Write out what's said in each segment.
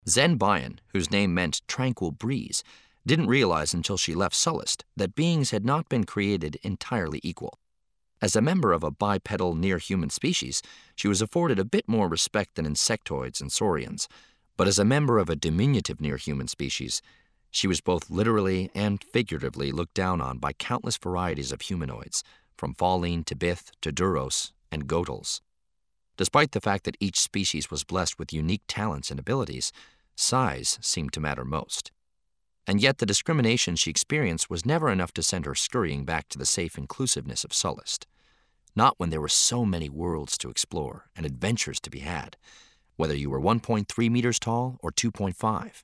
Zen Bayan, whose name meant tranquil breeze, didn't realize until she left Sullust that beings had not been created entirely equal. As a member of a bipedal near-human species, she was afforded a bit more respect than insectoids and saurians, but as a member of a diminutive near-human species, she was both literally and figuratively looked down on by countless varieties of humanoids, from Falline to Bith to Duros and Gotals. Despite the fact that each species was blessed with unique talents and abilities, size seemed to matter most. And yet the discrimination she experienced was never enough to send her scurrying back to the safe inclusiveness of Sullust. Not when there were so many worlds to explore and adventures to be had, whether you were 1.3 meters tall or 2.5.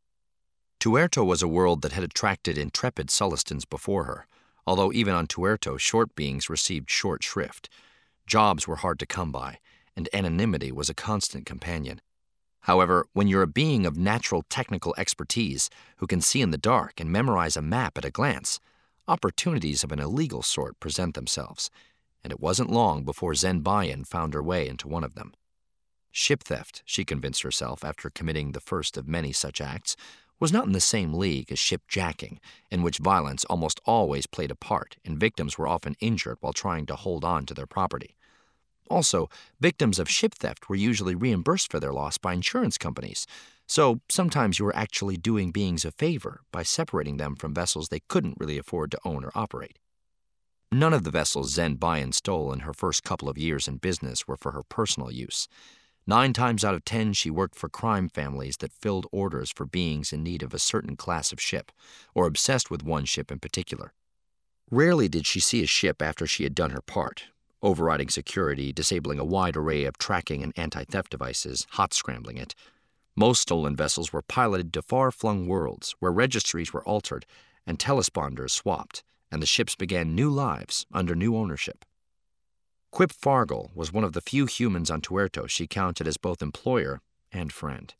Tuerto was a world that had attracted intrepid Sullustans before her, although even on Tuerto short beings received short shrift. Jobs were hard to come by, and anonymity was a constant companion. However, when you're a being of natural technical expertise who can see in the dark and memorize a map at a glance, opportunities of an illegal sort present themselves, and it wasn't long before Zen Bayan found her way into one of them. Ship theft, she convinced herself after committing the first of many such acts, was not in the same league as shipjacking, in which violence almost always played a part and victims were often injured while trying to hold on to their property. Also, victims of ship theft were usually reimbursed for their loss by insurance companies, so sometimes you were actually doing beings a favor by separating them from vessels they couldn't really afford to own or operate. None of the vessels Zen Bayan stole in her first couple of years in business were for her personal use. 9 times out of 10, she worked for crime families that filled orders for beings in need of a certain class of ship, or obsessed with one ship in particular. Rarely did she see a ship after she had done her part, overriding security, disabling a wide array of tracking and anti-theft devices, hot scrambling it. Most stolen vessels were piloted to far-flung worlds where registries were altered and telesponders swapped, and the ships began new lives under new ownership. Quip Fargal was one of the few humans on Tuerto she counted as both employer and friend.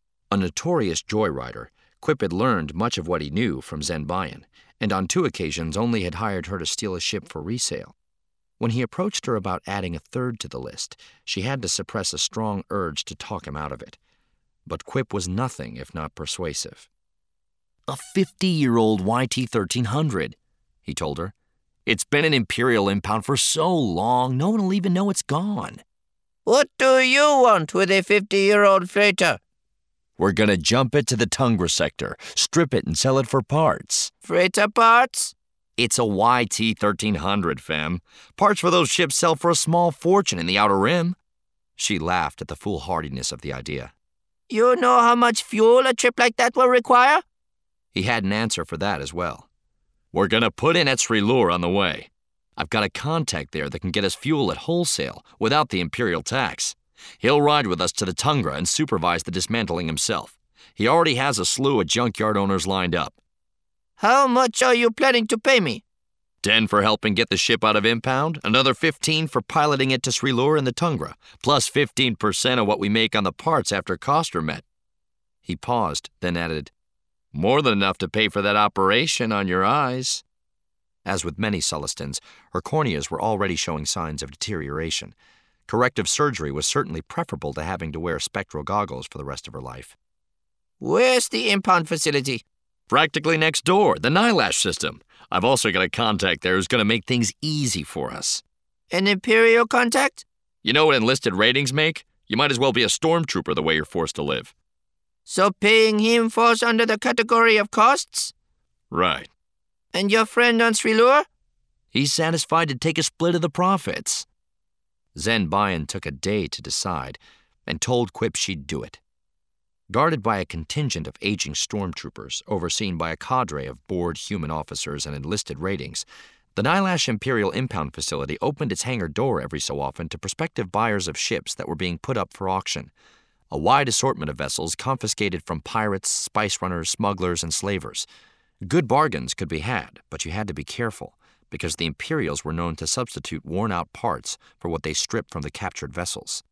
A notorious joyrider, Quip had learned much of what he knew from Zen Bayan, and on 2 occasions only had hired her to steal a ship for resale. When he approached her about adding a 3rd to the list, she had to suppress a strong urge to talk him out of it. But Quip was nothing if not persuasive. "A 50-year-old YT-1300, he told her. "It's been an Imperial impound for so long, no one will even know it's gone." "What do you want with a 50-year-old freighter?" "We're gonna jump it to the Tungra sector, strip it and sell it for parts." "Freighter parts?" "It's a YT-1300, fam. Parts for those ships sell for a small fortune in the Outer Rim." She laughed at the foolhardiness of the idea. "You know how much fuel a trip like that will require?" He had an answer for that as well. "We're gonna put in at Srilur on the way. I've got a contact there that can get us fuel at wholesale without the Imperial tax. He'll ride with us to the Tungra and supervise the dismantling himself. He already has a slew of junkyard owners lined up." "How much are you planning to pay me?" 10 for helping get the ship out of impound, another 15 for piloting it to Srilur and the Tungra, plus 15% of what we make on the parts after costs are met." He paused, then added, "More than enough to pay for that operation on your eyes." As with many Sullustans, her corneas were already showing signs of deterioration. Corrective surgery was certainly preferable to having to wear spectral goggles for the rest of her life. "Where's the impound facility?" "Practically next door, the Nylash system. I've also got a contact there who's going to make things easy for us." "An Imperial contact?" "You know what enlisted ratings make? You might as well be a stormtrooper the way you're forced to live." "So paying him falls under the category of costs?" "Right." "And your friend on Srilur?" "He's satisfied to take a split of the profits." Zen Bayan took a day to decide and told Quip she'd do it. Guarded by a contingent of aging stormtroopers overseen by a cadre of bored human officers and enlisted ratings, the Nylash Imperial impound facility opened its hangar door every so often to prospective buyers of ships that were being put up for auction. A wide assortment of vessels confiscated from pirates, spice runners, smugglers, and slavers. Good bargains could be had, but you had to be careful, because the Imperials were known to substitute worn-out parts for what they stripped from the captured vessels.